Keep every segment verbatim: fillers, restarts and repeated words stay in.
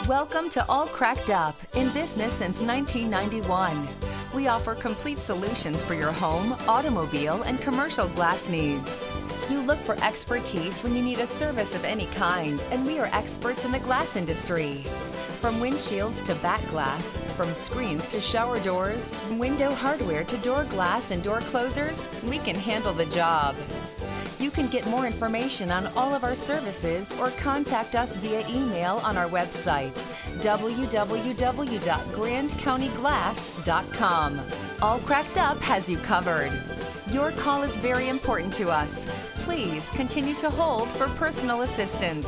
Welcome to All Cracked Up, in business since nineteen ninety-one. We offer complete solutions for your home, automobile, and commercial glass needs. You look for expertise when you need a service of any kind, and we are experts in the glass industry. From windshields to back glass, from screens to shower doors, window hardware to door glass and door closers, we can handle the job. You can get more information on all of our services or contact us via email on our website, w w w dot grand county glass dot com. All Cracked Up has you covered. Your call is very important to us. Please continue to hold for personal assistance.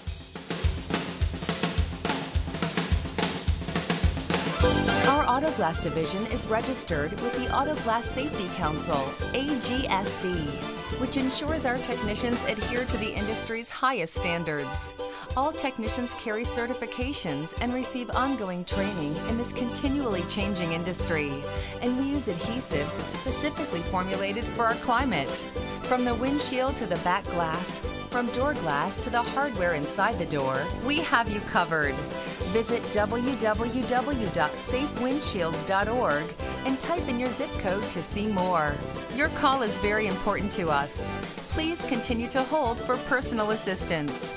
Our Auto Glass division is registered with the Auto Glass Safety Council, A G S C, which ensures our technicians adhere to the industry's highest standards. All technicians carry certifications and receive ongoing training in this continually changing industry, and we use adhesives specifically formulated for our climate. From the windshield to the back glass, from door glass to the hardware inside the door, we have you covered. Visit w w w dot safe windshields dot org and type in your zip code to see more. Your call is very important to us. Please continue to hold for personal assistance.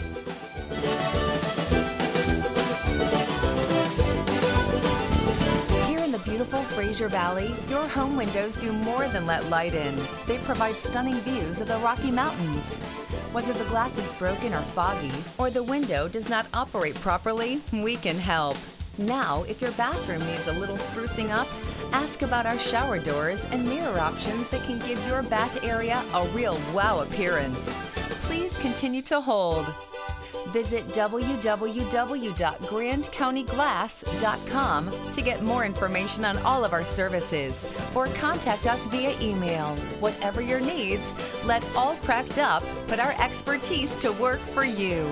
Here in the beautiful Fraser Valley, your home windows do more than let light in. They provide stunning views of the Rocky Mountains. Whether the glass is broken or foggy, or the window does not operate properly, we can help. Now, if your bathroom needs a little sprucing up, ask about our shower doors and mirror options that can give your bath area a real wow appearance. Please continue to hold. Visit w w w dot grand county glass dot com to get more information on all of our services, or contact us via email. Whatever your needs, let All Cracked Up put our expertise to work for you.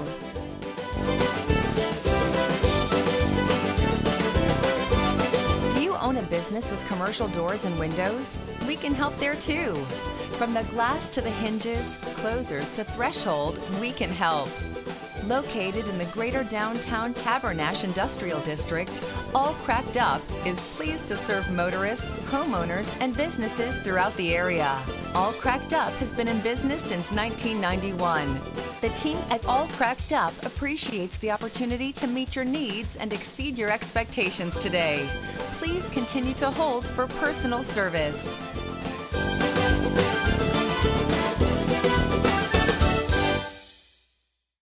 Own a business with commercial doors and windows? We can help there too. From the glass to the hinges, closers to threshold, we can help. Located in the greater downtown Tabernash Industrial District, All Cracked Up is pleased to serve motorists, homeowners, and businesses throughout the area. All Cracked Up has been in business since nineteen ninety-one. The team at All Cracked Up appreciates the opportunity to meet your needs and exceed your expectations today. Please continue to hold for personal service.